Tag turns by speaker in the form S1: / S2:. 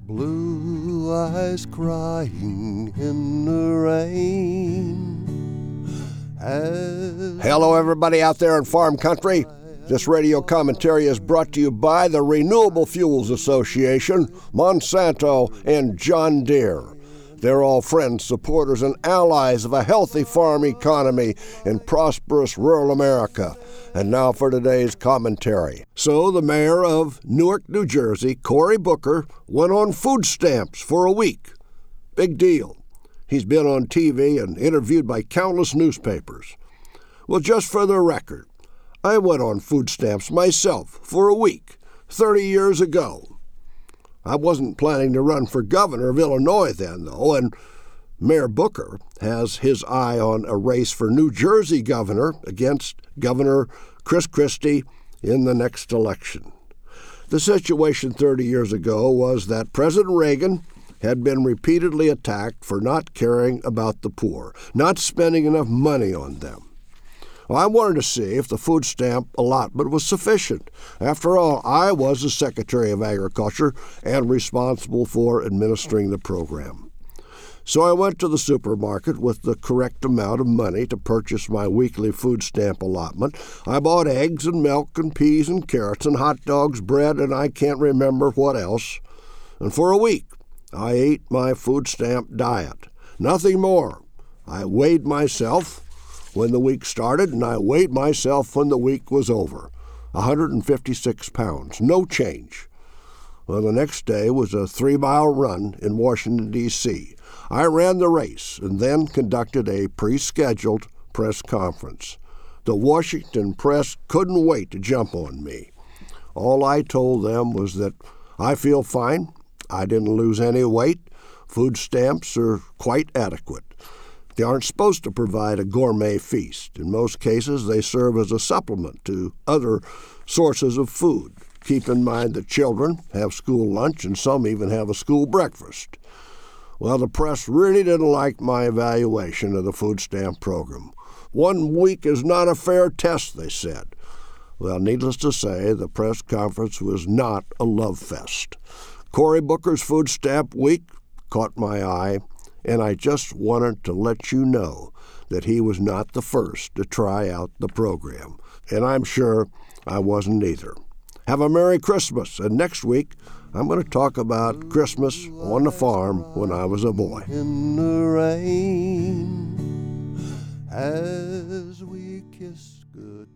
S1: Blue eyes crying in the rain.
S2: Hello, everybody out there in farm country. This radio commentary is brought to you by the Renewable Fuels Association, Monsanto, and John Deere. They're all friends, supporters, and allies of a healthy farm economy in prosperous rural America. And now for today's commentary. So the mayor of Newark, New Jersey, Cory Booker, went on food stamps for a week. Big deal. He's been on TV and interviewed by countless newspapers. Well, just for the record, I went on food stamps myself for a week, 30 years ago. I wasn't planning to run for governor of Illinois then, though, and Mayor Booker has his eye on a race for New Jersey governor against Governor Chris Christie in the next election. The situation 30 years ago was that President Reagan had been repeatedly attacked for not caring about the poor, not spending enough money on them. Well, I wanted to see if the food stamp allotment was sufficient. After all, I was the Secretary of Agriculture and responsible for administering the program. So I went to the supermarket with the correct amount of money to purchase my weekly food stamp allotment. I bought eggs and milk and peas and carrots and hot dogs, bread, and I can't remember what else. And for a week, I ate my food stamp diet. Nothing more. I weighed myself when the week started, and I weighed myself when the week was over. 156 pounds, no change. Well, the next day was a 3-mile run in Washington, D.C. I ran the race and then conducted a pre-scheduled press conference. The Washington press couldn't wait to jump on me. All I told them was that I feel fine, I didn't lose any weight, food stamps are quite adequate. They aren't supposed to provide a gourmet feast. In most cases, they serve as a supplement to other sources of food. Keep in mind that children have school lunch and some even have a school breakfast. Well, the press really didn't like my evaluation of the food stamp program. 1 week is not a fair test, they said. Well, needless to say, the press conference was not a love fest. Cory Booker's food stamp week caught my eye, and I just wanted to let you know that he was not the first to try out the program, and I'm sure I wasn't either. Have a Merry Christmas, and next week I'm going to talk about Christmas on the farm when I was a boy.
S1: In the rain, as we kiss good